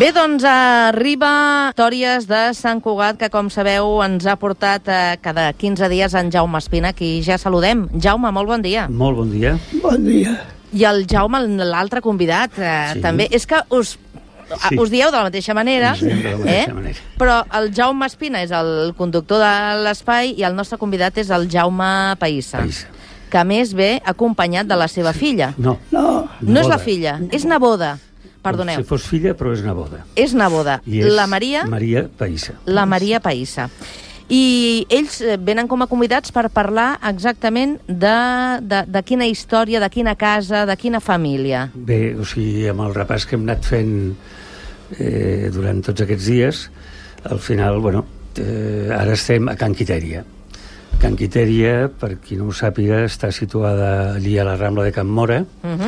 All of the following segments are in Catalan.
Bé, doncs arriba Històries de Sant Cugat, que com sabeu ens ha portat cada 15 dies en Jaume Espina, qui ja saludem. Jaume, molt bon dia. Molt bon dia. Bon dia. I el Jaume, l'altre convidat, també. És que us dieu de la mateixa manera, però el Jaume Espina és el conductor de l'espai i el nostre convidat és el Jaume Païssa, que a més ve acompanyat de la seva filla. No és la filla, és neboda. Perdoneu. Si fos filla, però és neboda. És neboda. I és la Maria Païssa. La Maria Païssa. I ells venen com a convidats per parlar exactament de quina història, de quina casa, de quina família. Bé, o sigui, amb el repàs que hem anat fent durant tots aquests dies, al final, ara estem a Can Quitèria. Can Quitèria, per qui no ho sàpiga, està situada allí a la Rambla de Can Mora,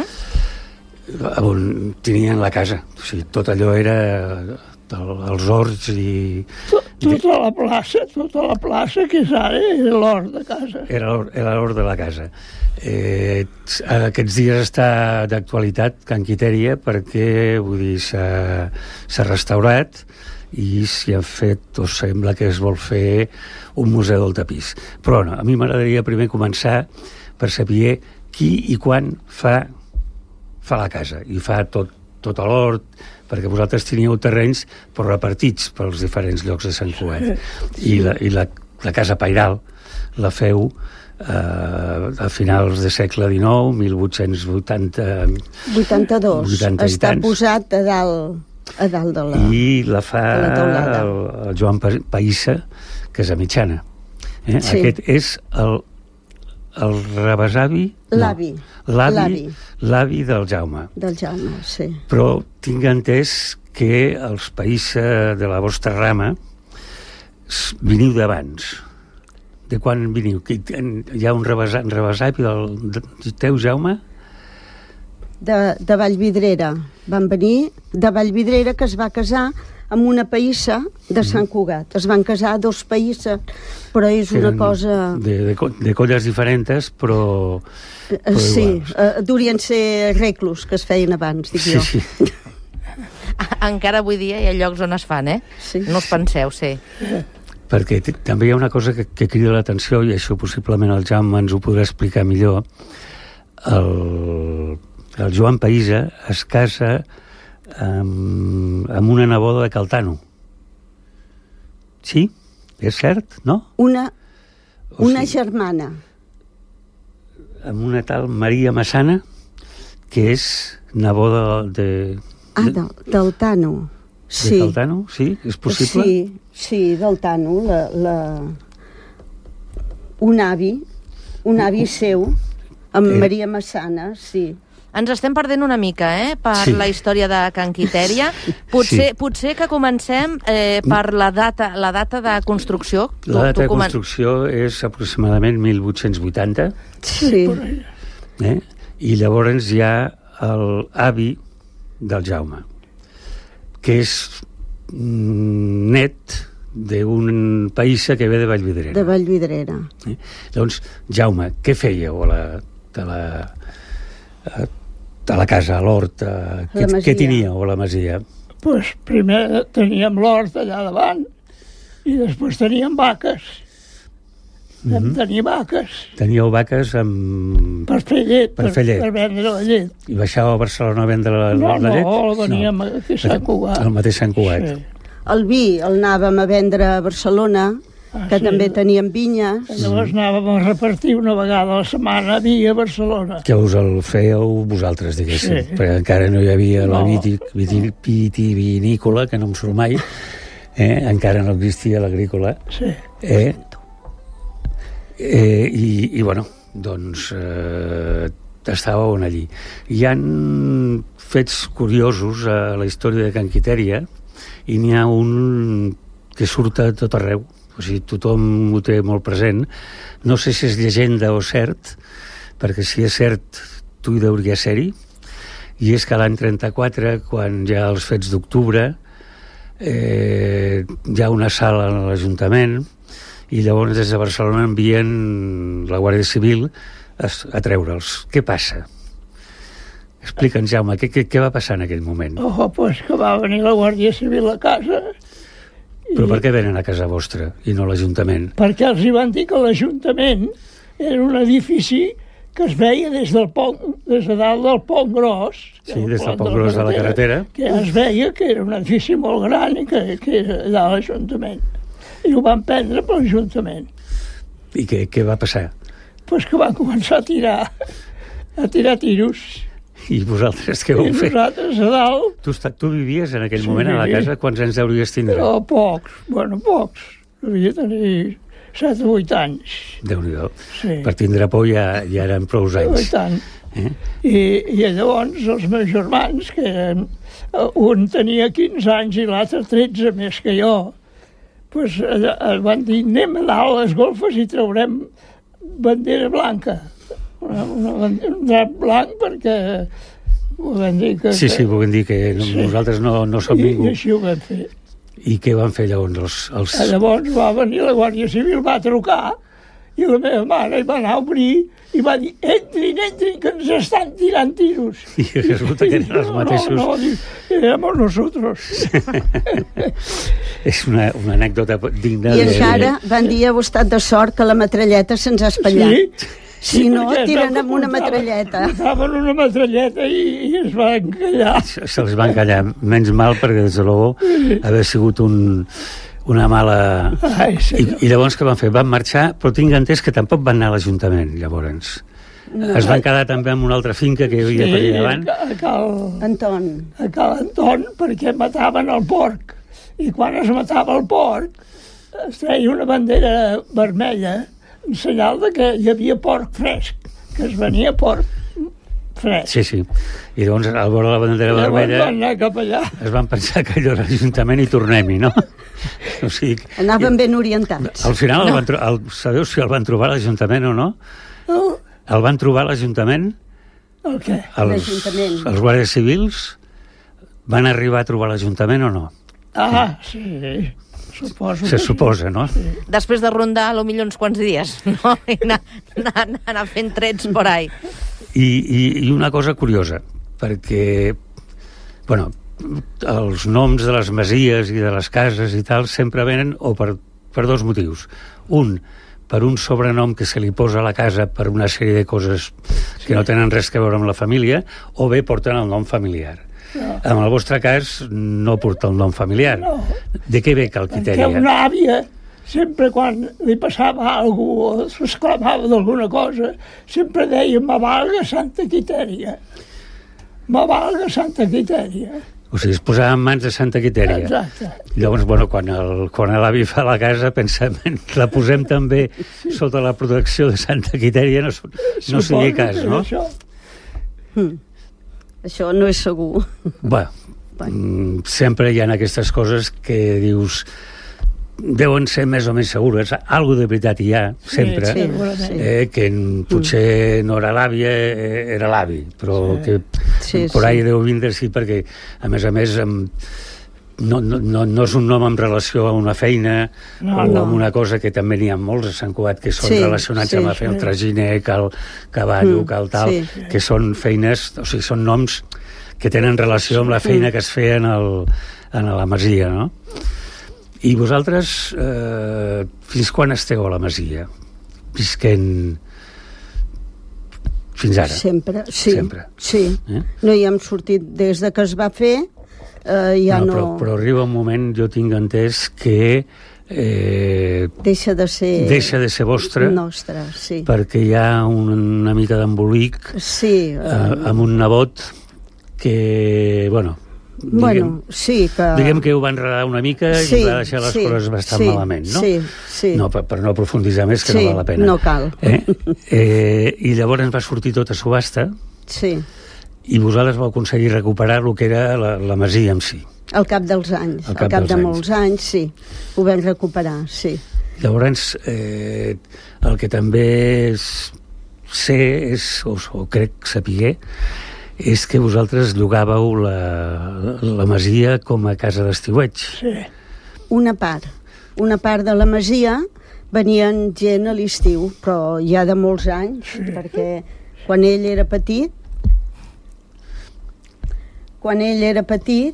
on tenien la casa. O sigui, tot allò era els horts i... Tota la plaça que és ara era l'hort de casa. Era l'hort de la casa. Aquests dies està d'actualitat Can Quitèria perquè, vull dir, s'ha restaurat i s'hi ha fet, o sembla que es vol fer, un museu del tapís. Però no, a mi m'agradaria primer començar per saber qui i quan fa la casa, i fa tot l'hort, perquè vosaltres teníeu terrenys però repartits pels diferents llocs de Sant Cugat. I la casa pairal la feu a finals de segle XIX, 82. Està posat a dalt de la... I la fa el Joan Païssa, que és a Mitjana. Sí. Aquest és el rebesavi... L'avi del Jaume. Del Jaume, sí. Però tinc entès que els Païssa de la vostra rama veniu d'abans. De quan veniu? Hi ha un rebesavi del teu, Jaume? De Vallvidrera. Van venir de Vallvidrera, que es va casar amb una païssa de Sant Cugat. Es van casar dos païsses, però és una cosa... De colles diferents, però sí, durien ser reclus que es feien abans, dic jo. Sí. Encara avui dia hi ha llocs on es fan, Sí. No us penseu, sí. Perquè també hi ha una cosa que crida l'atenció, i això possiblement el Jaume ens ho podrà explicar millor. El Joan Païssa es casa amb una neboda de Caltano. Sí? És cert, no? Una germana. Amb una tal Maria Massana, que és neboda de... del Tano. Sí. De Caltano, sí? És possible? Sí, del Tano. Un avi seu, amb Maria Massana, sí. Ens estem perdent una mica, per la història de Can Quitèria. Potser que comencem per la data de construcció. La data de construcció és aproximadament 1880. Sí. I llavors hi ha l'avi del Jaume, que és net d'un païssa que ve de Vallvidrera. De Vallvidrera. Llavors, Jaume, què fèieu a la casa, a l'hort? Què teníeu a la masia? Pues primer teníem l'hort allà davant i després teníem vaques. Vam tenir vaques. Teníeu vaques per fer llet, per vendre la llet. I baixàveu a Barcelona a vendre la llet? No, veníem a Sant Cugat. Al mateix Sant Cugat. Sí. El vi el anàvem a vendre a Barcelona, que també teníem vinyes. Llavors anàvem a repartir una vegada a la setmana vi a Barcelona. Que us el fèieu vosaltres, diguéssim, perquè encara no hi havia la vitivinícola, que no em surt mai, encara no existia l'agrícola. Sí. I doncs estàveu allí. Hi ha fets curiosos a la història de Can Quitèria, i n'hi ha un que surt a tot arreu. O sigui, tothom ho té molt present. No sé si és llegenda o cert, perquè si és cert, tu hi hauria ser-hi. I és que l'any 34, quan hi ha els fets d'octubre, hi ha una sala a l'Ajuntament, i llavors des de Barcelona envien la Guàrdia Civil a treure'ls. Què passa? Explica'ns, Jaume, què va passar en aquell moment? Pues que va venir la Guàrdia Civil a casa. Però per què venen a casa vostra i no a l'Ajuntament? Perquè els hi van dir que l'Ajuntament era un edifici que es veia des de dalt del Pont Gros. Sí, des del Pont Gros de la carretera. Que es veia que era un edifici molt gran i que era allà a l'Ajuntament. I ho van prendre per l'Ajuntament. I què va passar? Pues que van començar a tirar tiros. I vosaltres què vau fer? I nosaltres a dalt... Tu vivies en aquell moment a la casa? Quants anys hauries tindre? Pocs. Devia tenir 7 o 8 anys. Déu-n'hi-do. Sí. Per tindre por ja eren prou anys. I tant. I llavors els meus germans, que eren... Un tenia 15 anys i l'altre 13 més que jo, pues, van dir, anem a dalt a les golfes i traurem bandera blanca. Un drap blanc perquè volem dir que... Sí, volem dir que nosaltres no som ningú. I així ho vam fer. I què van fer llavors? Llavors va venir la Guàrdia Civil, va trucar, i la meva mare hi va anar a obrir i va dir, entrin, que ens estan tirant tiros. I resulta que eren els mateixos. No, éramos nosotros. És una anècdota digna I encara van dir, heu estat de sort que la metralleta se'ns ha espatllat. Si no, tiren amb una metralleta. Portaven una metralleta i es va encallar. Se'ls va encallar. Menys mal, perquè des de luego haver sigut una mala... I llavors què van fer? Van marxar, però tinc entès que tampoc van anar a l'Ajuntament, llavors. No. Es van quedar també en una altra finca que hi havia per allà davant. A Cal Anton, perquè mataven el porc. I quan es matava el porc, es treia una bandera vermella en senyal de que hi havia porc fresc, que es venia porc fresc. Sí. I llavors, al veure la bandera vermella... Van anar cap allà. Es van pensar que allò era l'Ajuntament i tornem-hi, no? O sigui, anaven ben orientats. Al final, sabeu si el van trobar a l'Ajuntament o no? No. El van trobar a l'Ajuntament? El què? L'Ajuntament. Els guàrdies civils van arribar a trobar l'Ajuntament o no? Sí. Se suposa, no? Sí. Després de rondar, potser uns quants dies, no? I anar fent trets por ahí. I una cosa curiosa, perquè, bueno, els noms de les masies i de les cases i tal sempre venen o per dos motius. Un, per un sobrenom que se li posa a la casa per una sèrie de coses que no tenen res a veure amb la família, o bé porten el nom familiar. No. En el vostre cas no porta el nom familiar. No. De què ve el Quitèria? Perquè una àvia, sempre quan li passava alguna cosa o s'exclamava d'alguna cosa, sempre deia, me valga Santa Quitèria. Me valga Santa Quitèria. O sigui, es posava en mans de Santa Quitèria. Exacte. Llavors, bueno, quan l'avi fa la casa, pensem, la posem també sota la protecció de Santa Quitèria, no sigui cas, no? Això no és segur. Sempre hi ha aquestes coses que dius deuen ser més o menys segures. Algo de veritat hi ha, sempre. Que potser no era l'àvia, era l'avi, però que por ahí deu vindre, sí, perquè, a més, no és un nom en relació a una feina o amb una cosa que també n'hi ha molts a Sant Cugat que són relacionats amb la feina, el traginer, el cavallo, el tal, que són feines, o sigui, són noms que tenen relació amb la feina que es feia a la masia, no? I vosaltres fins quan esteu a la masia? Visquent fins ara? Sempre, sí. No hi hem sortit des de que es va fer. Però arriba un moment, jo tinc entès que deixa de ser vostre, nostre, sí. Perquè hi ha una mica d'embolic amb un nebot que, diguem que ho va enredar una mica i va deixar les coses bastant malament, no? Sí. No, per no aprofunditzar més, que no val la pena. No cal. I llavors va sortir tot a subhasta. Sí. I vosaltres vau aconseguir recuperar el que era la masia en si. Al cap dels anys. Al cap de molts anys, sí. Ho vam recuperar, sí. Llavors, el que també sé, o crec saber, és que vosaltres llogàveu la masia com a casa d'estiueig. Sí. Una part de la masia venien gent a l'estiu, però ja de molts anys, perquè quan ell era petit quan ell era petit,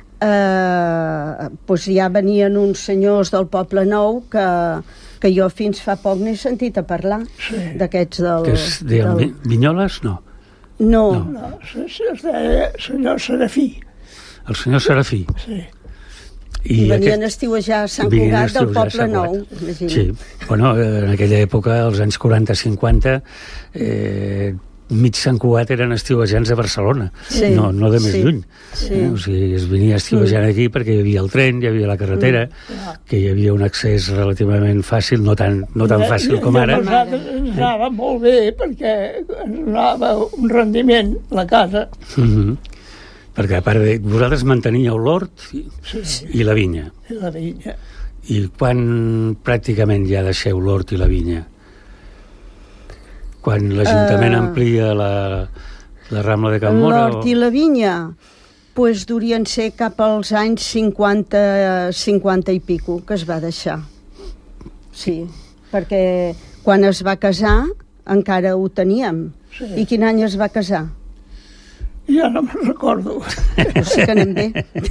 doncs ja venien uns senyors del Poble Nou que jo fins fa poc n'he sentit a parlar, d'aquests del... Que es deien Vinyoles, no? No. Es deia senyor Serafí. El senyor Serafí. Sí. I venien a estiuejar a Sant Cugat del Poble Nou. Sí, bueno, en aquella època, als anys 40-50, mig Sant Cugat eren estiuejants de Barcelona, no de més lluny. O sigui, es venia estiuejant aquí perquè hi havia el tren, hi havia la carretera, que hi havia un accés relativament fàcil, no tan fàcil com ara. Ens anava molt bé perquè ens donava un rendiment la casa. Perquè a part de... Vosaltres manteníeu l'hort i la vinya. I la vinya. I quan pràcticament ja deixeu l'hort i la vinya? Quan l'Ajuntament amplia la Rambla de Can Móra? L'hort i la vinya, doncs durien ser cap als anys 50 i pico que es va deixar. Sí, perquè quan es va casar encara ho teníem. I quin any es va casar? Ja no me'n recordo. Sí que anem bé.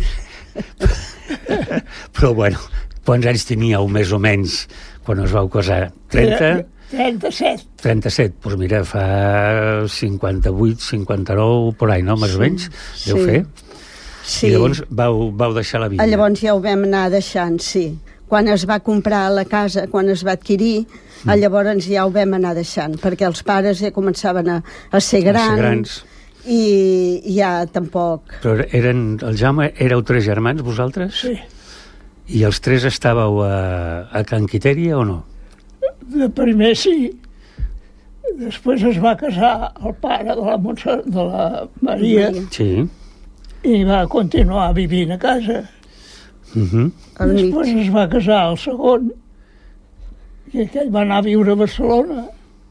Però, bueno, quants anys teníeu més o menys quan us vau casar? 30? 37. 37, doncs mira, fa 58, 59, por ahí, no? Més o menys, deu fer. Sí. I llavors vau deixar la vinya. Llavors ja ho vam anar deixant, sí. Quan es va comprar la casa, quan es va adquirir, llavors ja ho vam anar deixant, perquè els pares ja començaven a ser grans. I ja tampoc... Però el Jaume, éreu 3 germans, vosaltres? Sí. I els 3 estàveu a Can Quitèria o no? De primer sí. Després es va casar el pare de la Maria. Sí. I va continuar vivint a casa. Després es va casar el segon, i aquell va anar a viure a Barcelona.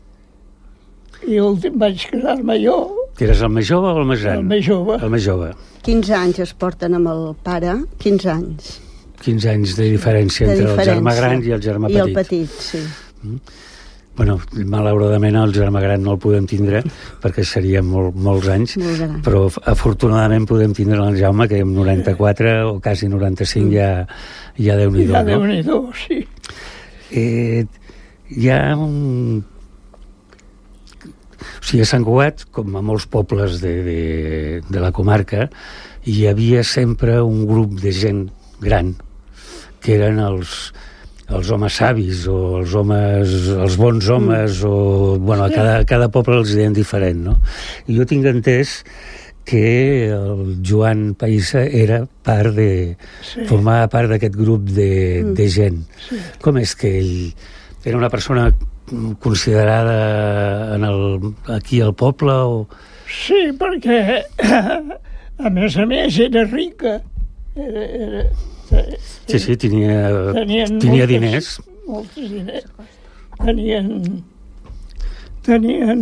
I l'últim vaig casar-me jo. Que eres el més jove o el més gran? El més jove. El més jove. 15 anys es porten amb el pare, 15 anys. 15 anys de diferència entre el germà gran i el germà petit. I el petit, sí. Bueno, malauradament el germà gran no el podem tindre perquè seria molts anys, però afortunadament podem tindre el Jaume, que amb 94 o quasi 95 ja Déu-n'hi-do, no? Ja Déu-n'hi-do, sí. Hi ha un... O sigui, a Sant Cugat, com a molts pobles de la comarca, hi havia sempre un grup de gent gran, que eren els homes savis, o els bons homes, o... Bueno, a cada poble els deien diferent, no? I jo tinc entès que el Joan Païssa era formava part d'aquest grup de gent. Com és que ell era una persona considerada aquí al poble? Sí, perquè a més era rica. Sí, tenia diners. Molts diners. Tenien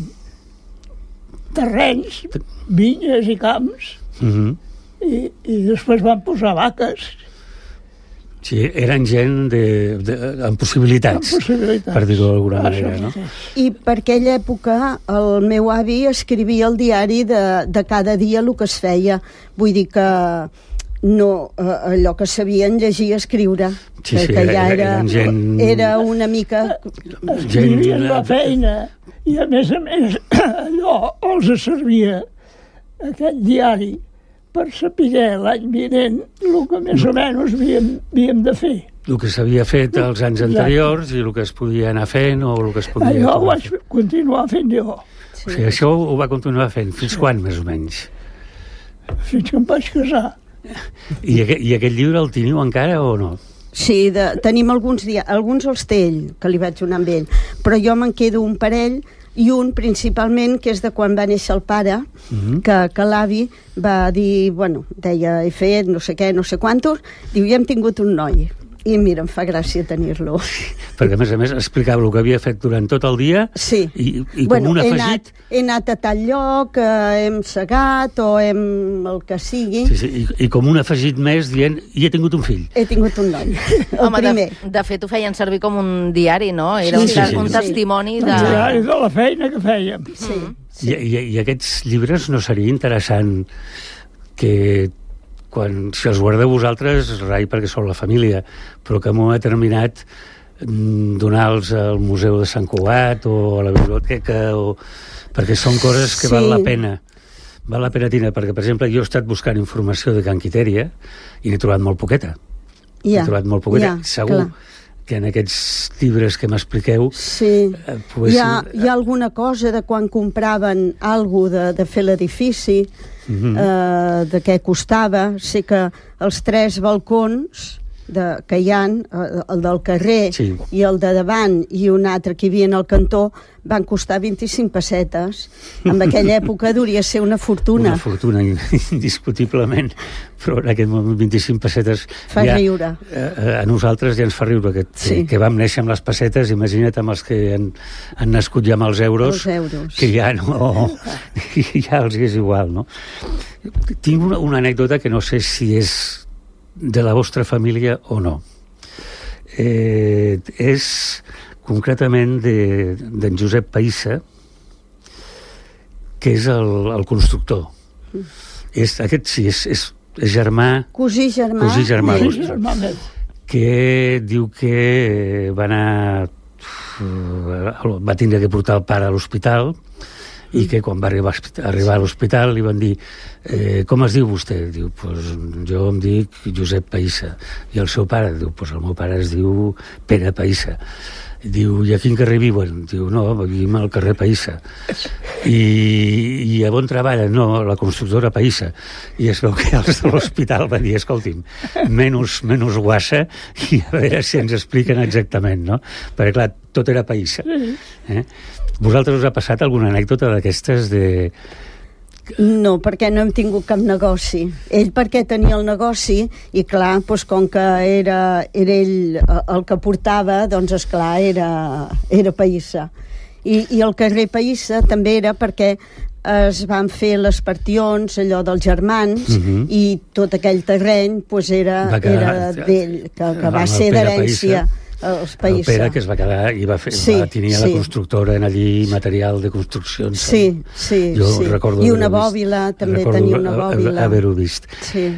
terrenys, vinyes i camps, i després van posar vaques. Sí, eren gent amb possibilitats, per dir-ho d'alguna manera, no? I per aquella època el meu avi escrivia el diari de cada dia el que es feia. Vull dir que no, allò que sabien llegir i escriure. Sí, ja era una mica... Escrivien la feina i a més allò els servia aquest diari per saber l'any vinent el que més o menys havíem de fer. El que s'havia fet els anys anteriors i el que es podia anar fent o el que es podia... Allò ho vaig continuar fent jo. O sigui, això ho va continuar fent. Fins quan, més o menys? Fins que em vaig casar. I aquest llibre el teniu encara o no? Sí, tenim alguns els té ell, que li vaig donar amb ell, però jo me'n quedo un parell, i un principalment que és de quan va néixer el pare, que l'avi va dir, bueno, deia, he fet no sé què, no sé quantos, diu, ja hem tingut un noi. I mira, em fa gràcia tenir-lo. Perquè, a més, explicava el que havia fet durant tot el dia i com un afegit... He anat a tal lloc, hem segat o el que sigui... Sí, i com un afegit més dient, i he tingut un fill. He tingut un noi, el primer. De fet, ho feien servir com un diari, no? Era un testimoni de... Un diari de la feina que fèiem. Sí. I aquests llibres no seria interessant que si els guardeu vosaltres, rai perquè sou la família, però que m'ho ha determinat donar-los al Museu de Sant Cugat o a la biblioteca, perquè són coses que val la pena. Val la pena tindre, perquè, per exemple, jo he estat buscant informació de Can Quitèria i n'he trobat molt poqueta. Segur que en aquests llibres que m'expliqueu... Sí, hi ha alguna cosa de quan compraven alguna de fer l'edifici, de què costava. Sé que els 3 balcons que hi ha, el del carrer i el de davant i un altre que hi havia al cantó, van costar 25 pessetes. En aquella època hauria ser una fortuna. Una fortuna, indiscutiblement, però en aquest moment 25 pessetes... Fa riure. A nosaltres ja ens fa riure, que vam néixer amb les pessetes, imagina't amb els que han nascut ja amb els euros, que ja no... ja els és igual, no? Tinc una anècdota que no sé si és de la vostra família o no. És concretament d'en Josep Païssa, que és el constructor. Aquest sí, és germà... Cosí germà vostre, que diu que va tindre que portar el pare a l'hospital i que quan va arribar a l'hospital li van dir com es diu vostè? Diu, pues, jo em dic Josep Païssa. I el seu pare? Diu, pues el meu pare es diu Pere Païssa. Diu, i a quin carrer viuen? Diu, no, vivim al carrer Païssa. I a on treballen? No, la constructora Païssa. I es veu que els de l'hospital van dir, escolti'm, menys guassa i a veure si ens expliquen exactament, no? Perquè, clar, tot era Païssa. Vosaltres us ha passat alguna anècdota d'aquestes de... No, perquè no hem tingut cap negoci. Ell perquè tenia el negoci i clar, doncs com que era ell el que portava, doncs esclar, era Païssa. I el carrer Païssa també era perquè es van fer les partions, allò dels germans, i tot aquell terreny doncs era d'ell, que va ser d'herència. El Pere, que es va quedar i va tenir la constructora en allí, material de construcció. Jo recordo i una bòbila, també tenia una bòbila. Haver-ho vist.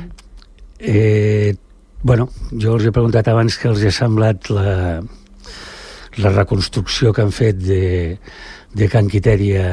Bueno, jo els he preguntat abans que els ha semblat la reconstrucció que han fet de Can Quitèria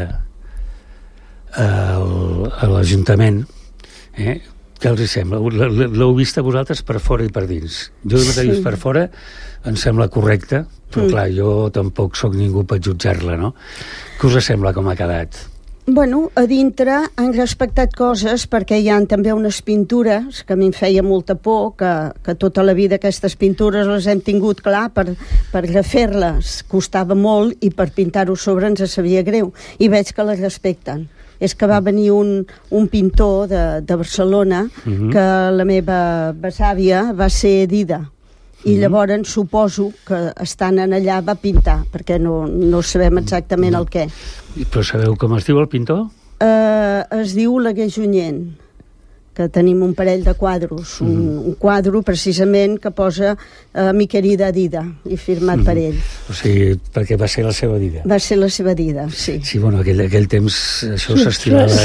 a l'Ajuntament. Què els sembla? L'heu vist a vosaltres per fora i per dins. Jo l'he vist per fora, em sembla correcte, però clar, jo tampoc sóc ningú per jutjar-la, no? Què us sembla com ha quedat? Bueno, a dintre han respectat coses perquè hi ha també unes pintures que a mi em feia molta por, que tota la vida aquestes pintures les hem tingut, clar, per refer-les costava molt i per pintar-ho sobre ens sabia greu, i veig que les respecten. És que va venir un pintor de Barcelona que la meva besàvia va ser Dida, i llavors suposo que estant allà va pintar, perquè no sabem exactament el què. Però sabeu com es diu el pintor? Es diu Oleguer Junyent, que tenim un parell de quadros, un quadre precisament que posa Mi querida Dida, i firmat per ell. O sigui, perquè va ser la seva Dida. Va ser la seva Dida, sí. Sí, bueno, aquell temps això s'estimava.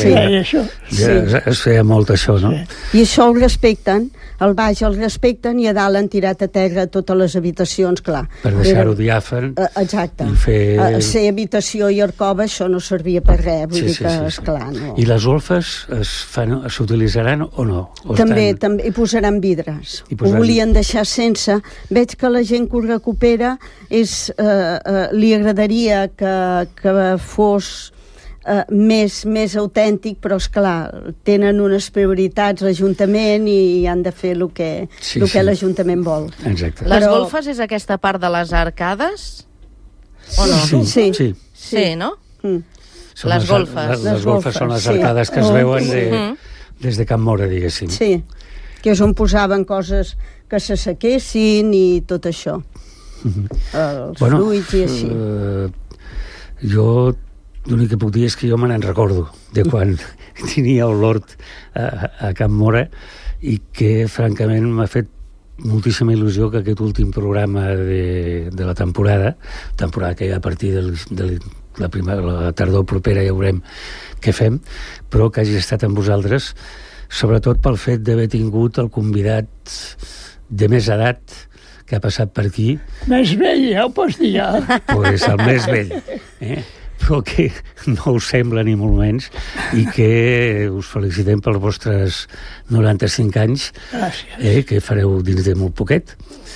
Es feia molt això, no? I això ho respecten, al baix el respecten i a dalt han tirat a terra totes les habitacions, clar. Per deixar-ho diàfan. Exacte. Ser habitació i arcova, això no servia per res, vull dir que, esclar, no. I les golfes s'utilitzaran o no? També hi posaran vidres. Ho volien deixar sense. Veig que la gent que ho recupera li agradaria que fos més autèntic, però esclar, tenen unes prioritats l'Ajuntament i han de fer el que l'Ajuntament vol. Exacte. Les golfes és aquesta part de les arcades? O no? Sí, no? Les golfes. Les golfes són les arcades que es veuen des de Can Móra, diguéssim. Sí, que és on posaven coses que s'assequessin i tot això. Els fruits i així. Jo l'únic que puc dir és que jo me n'en recordo de quan tenia l'hort a Can Móra i que francament m'ha fet moltíssima il·lusió que aquest últim programa de la temporada que ja a partir de la tardor propera ja veurem què fem, però que hagi estat amb vosaltres sobretot pel fet d'haver tingut el convidat de més edat que ha passat per aquí. Més vell, ja ho pots dir, ja. Pues el més vell, però que no us sembla ni molt menys, i que us felicitem pels vostres 95 anys, que fareu dins de molt poquet.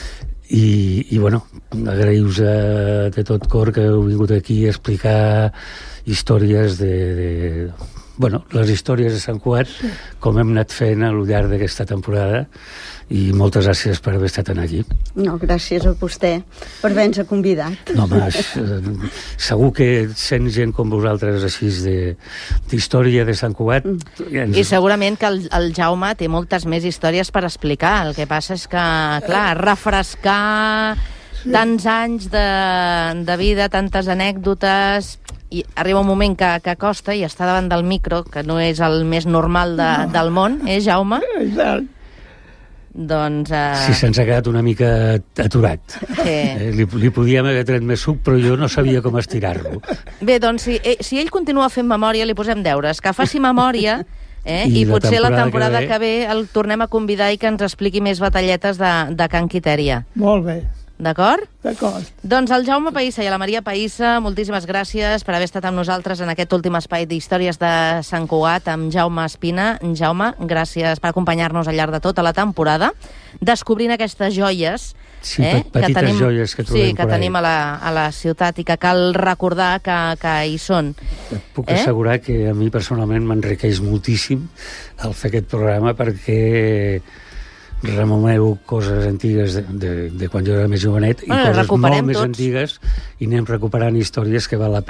I bueno, agraïu-vos de tot cor que heu vingut aquí a explicar històries bueno, les històries de Sant Cugat, com hem anat fent al llarg d'aquesta temporada, i moltes gràcies per haver estat aquí. No, gràcies a vostè per haver-nos convidat. No, home, segur que sent gent com vosaltres així d'història de Sant Cugat... I segurament que el Jaume té moltes més històries per explicar. El que passa és que, clar, refrescar tants anys de vida, tantes anècdotes... I arriba un moment que costa i està davant del micro, que no és el més normal del món, Jaume? Exacte. Doncs... Sí, se'ns ha quedat una mica aturat. Li podíem haver tret més suc, però jo no sabia com estirar-lo. Bé, doncs, si ell continua fent memòria, li posem deures. Que faci memòria, i potser la temporada que ve el tornem a convidar i que ens expliqui més batalletes de Can Quitèria. Molt bé. D'acord? D'acord. Doncs al Jaume Païssa i a la Maria Païssa, moltíssimes gràcies per haver estat amb nosaltres en aquest últim espai d'històries de Sant Cugat amb Jaume Espina. Jaume, gràcies per acompanyar-nos al llarg de tota la temporada, descobrint aquestes joies petites joies que trobem que tenim a la ciutat i que cal recordar que hi són. Et puc assegurar que a mi personalment m'enriqueix moltíssim el fer aquest programa, perquè rememoreu coses antigues de quan jo era més jovenet, i coses molt més antigues, i anem recuperant històries que val la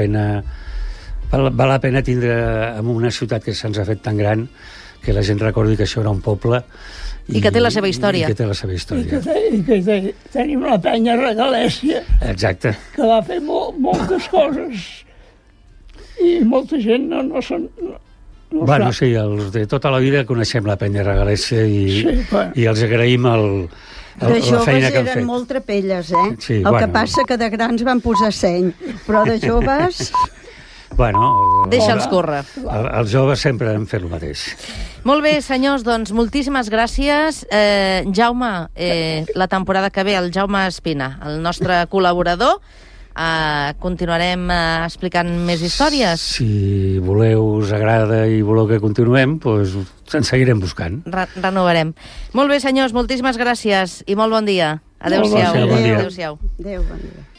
pena tindre en una ciutat que se'ns ha fet tan gran, que la gent recordi que això era un poble i que té la seva història. I que té la seva història. I que tenim la penya Regalèssia, exacte, que va fer moltes coses, i molta gent no són... Bueno, sí, els de tota la vida coneixem la penya Regalèssia i els agraïm la feina que han fet. De joves eren molt trapelles, Sí, el que passa que de grans van posar seny, però de joves... Bueno... Deixa'ls córrer. Els joves sempre han fet el mateix. Molt bé, senyors, doncs moltíssimes gràcies. Jaume, la temporada que ve, el Jaume Espina, el nostre col·laborador, continuarem explicant més històries. Si voleu, us agrada i voleu que continuem, doncs ens seguirem buscant. Renovarem. Molt bé, senyors, moltíssimes gràcies i molt bon dia. Adéu-siau. Bon dia. Adéu-siau. Adéu, bon dia.